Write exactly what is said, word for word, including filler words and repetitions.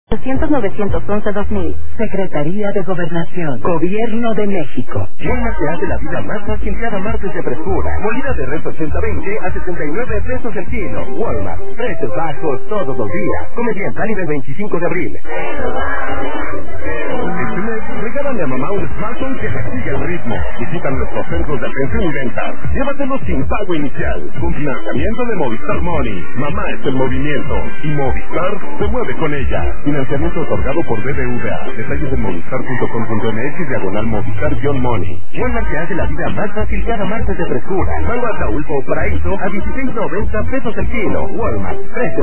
ochocientos novecientos once dos mil. Secretaría de Gobernación, Gobierno de México. Walmart te hace la vida más fácil cada martes de frescura. Molida de res ochenta veinte a setenta y nueve pesos el kilo. Walmart, precios bajos todos los días. Come bien, Dani del veinticinco de abril. Este mes, regálale a mamá un smartphone que se siga el ritmo. Visita nuestros centros de atención y ventas. Llévatelo sin pago inicial. Con financiamiento de Movistar Money. Mamá es el movimiento. Y Movistar se mueve con ella. Financiamiento otorgado por B B V A. Detalles en movistar punto com punto m x diagonal Movistar-Money. Walmart te hace la vida más fácil cada martes de frescura. Mango Ataulfo o Paraíso a dieciséis noventa pesos el kilo. Walmart, precio